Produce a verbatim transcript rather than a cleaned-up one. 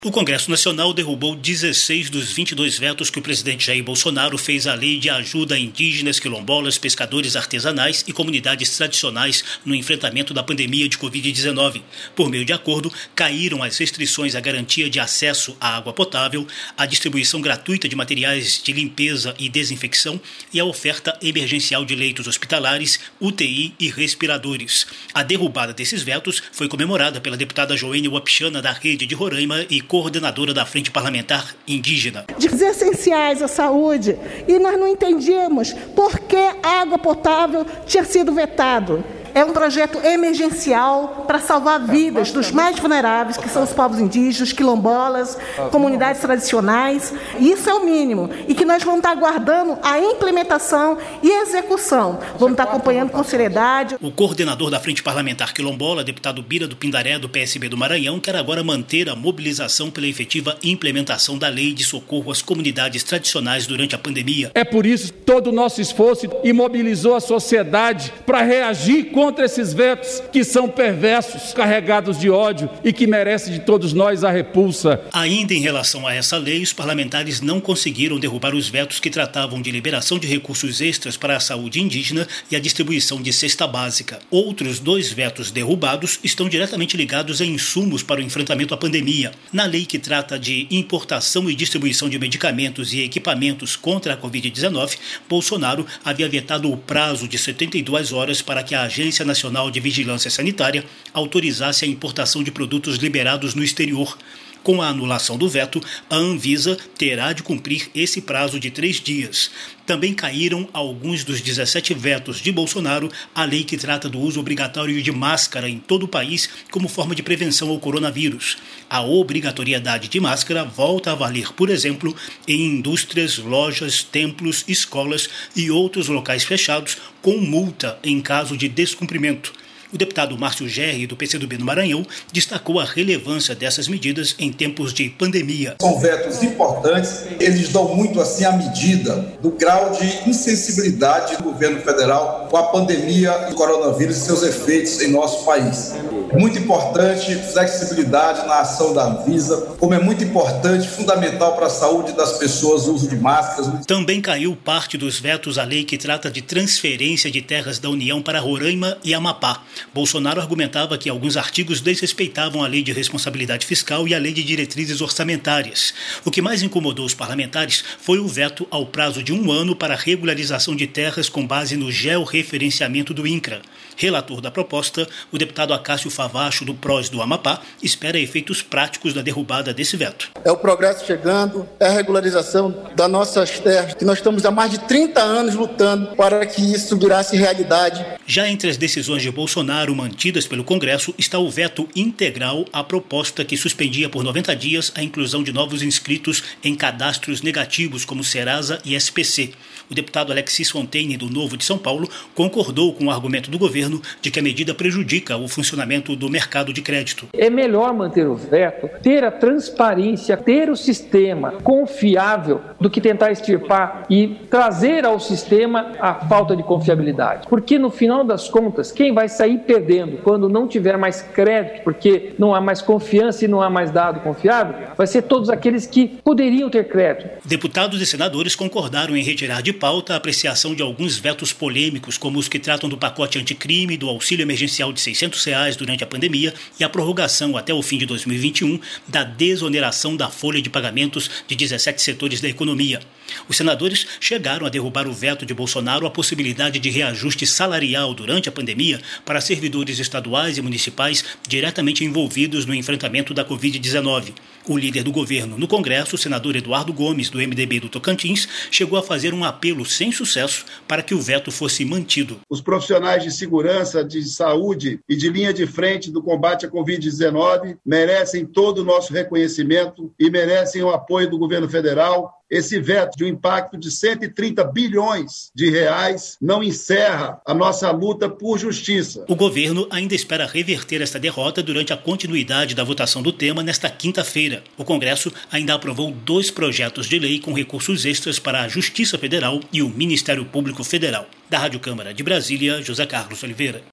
O Congresso Nacional derrubou dezesseis dos vinte e dois vetos que o presidente Jair Bolsonaro fez à Lei de Ajuda a Indígenas, Quilombolas, Pescadores Artesanais e Comunidades Tradicionais no enfrentamento da pandemia de covid dezenove. Por meio de acordo, caíram as restrições à garantia de acesso à água potável, à distribuição gratuita de materiais de limpeza e desinfecção e à oferta emergencial de leitos hospitalares, U T I e respiradores. A derrubada desses vetos foi comemorada pela deputada Joênia Wapichana da Rede de Roraima e coordenadora da Frente Parlamentar Indígena. De essenciais à saúde, e nós não entendíamos por que a água potável tinha sido vetado. É um projeto emergencial para salvar vidas dos mais vulneráveis, que são os povos indígenas, quilombolas, comunidades tradicionais. Isso é o mínimo. E que nós vamos estar aguardando a implementação e execução. Vamos estar acompanhando com seriedade. O coordenador da Frente Parlamentar Quilombola, deputado Bira do Pindaré, do P S B do Maranhão, quer agora manter a mobilização pela efetiva implementação da lei de socorro às comunidades tradicionais durante a pandemia. É por isso todo o nosso esforço e mobilizou a sociedade para reagir com contra esses vetos que são perversos, carregados de ódio e que merecem de todos nós a repulsa. Ainda em relação a essa lei, os parlamentares não conseguiram derrubar os vetos que tratavam de liberação de recursos extras para a saúde indígena e a distribuição de cesta básica. Outros dois vetos derrubados estão diretamente ligados a insumos para o enfrentamento à pandemia. Na lei que trata de importação e distribuição de medicamentos e equipamentos contra a covid dezenove, Bolsonaro havia vetado o prazo de setenta e duas horas para que a Agência Nacional de Vigilância Sanitária autorizasse a importação de produtos liberados no exterior. Com a anulação do veto, a Anvisa terá de cumprir esse prazo de três dias. Também caíram alguns dos dezessete vetos de Bolsonaro à lei que trata do uso obrigatório de máscara em todo o país como forma de prevenção ao coronavírus. A obrigatoriedade de máscara volta a valer, por exemplo, em indústrias, lojas, templos, escolas e outros locais fechados, com multa em caso de descumprimento. O deputado Márcio Gerri, do P C do B no Maranhão, destacou a relevância dessas medidas em tempos de pandemia. São vetos importantes, eles dão muito assim a medida do grau de insensibilidade do governo federal com a pandemia do coronavírus e seus efeitos em nosso país. Muito importante, flexibilidade na ação da Anvisa, como é muito importante, fundamental para a saúde das pessoas, o uso de máscaras. Também caiu parte dos vetos à lei que trata de transferência de terras da União para Roraima e Amapá. Bolsonaro argumentava que alguns artigos desrespeitavam a Lei de Responsabilidade Fiscal e a Lei de Diretrizes Orçamentárias. O que mais incomodou os parlamentares foi o veto ao prazo de um ano para a regularização de terras com base no georreferenciamento do INCRA. Relator da proposta, o deputado Acácio Favacho, do P R O S do Amapá, espera efeitos práticos da derrubada desse veto. É o progresso chegando, é a regularização das nossas terras, que nós estamos há mais de trinta anos lutando para que isso virasse realidade. Já entre as decisões de Bolsonaro mantidas pelo Congresso está o veto integral à proposta que suspendia por noventa dias a inclusão de novos inscritos em cadastros negativos como Serasa e S P C. O deputado Alexis Fontaine, do Novo de São Paulo, concordou com o argumento do governo de que a medida prejudica o funcionamento do mercado de crédito. É melhor manter o veto, ter a transparência, ter o sistema confiável do que tentar extirpar e trazer ao sistema a falta de confiabilidade. Porque no final das contas, quem vai sair perdendo quando não tiver mais crédito, porque não há mais confiança e não há mais dado confiável, vai ser todos aqueles que poderiam ter crédito. Deputados e senadores concordaram em retirar de pauta a apreciação de alguns vetos polêmicos, como os que tratam do pacote anticrime, do auxílio emergencial de seiscentos reais durante a pandemia e a prorrogação até o fim de dois mil e vinte e um da desoneração da folha de pagamentos de dezessete setores da economia. Os senadores chegaram a derrubar o veto de Bolsonaro à possibilidade de reajuste salarial durante a pandemia para servidores estaduais e municipais diretamente envolvidos no enfrentamento da covid dezenove. O líder do governo no Congresso, o senador Eduardo Gomes, do M D B do Tocantins, chegou a fazer um apelo sem sucesso para que o veto fosse mantido. Os profissionais de segurança, de saúde e de linha de frente do combate à covid dezenove merecem todo o nosso reconhecimento e merecem o apoio do governo federal. Esse veto de um impacto de cento e trinta bilhões de reais não encerra a nossa luta por justiça. O governo ainda espera reverter esta derrota durante a continuidade da votação do tema nesta quinta-feira. O Congresso ainda aprovou dois projetos de lei com recursos extras para a Justiça Federal e o Ministério Público Federal. Da Rádio Câmara de Brasília, José Carlos Oliveira.